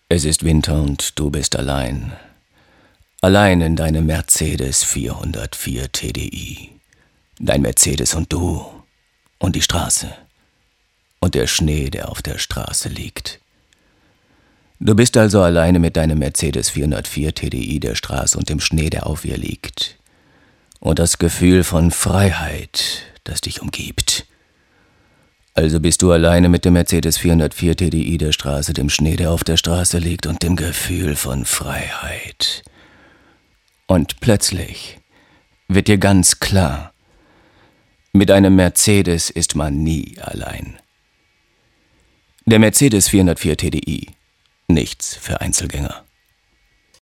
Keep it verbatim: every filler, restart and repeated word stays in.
Es ist Winter und du bist allein. Allein in deinem Mercedes vierhundertvier T D I. Dein Mercedes und du und die Straße und der Schnee, der auf der Straße liegt. Du bist also alleine mit deinem Mercedes vierhundertvier T D I, der Straße und dem Schnee, der auf ihr liegt. Und das Gefühl von Freiheit, das dich umgibt. Also bist du alleine mit dem Mercedes vierhundertvier T D I, der Straße, dem Schnee, der auf der Straße liegt und dem Gefühl von Freiheit. Und plötzlich wird dir ganz klar, mit einem Mercedes ist man nie allein. Der Mercedes vierhundertvier T D I, nichts für Einzelgänger.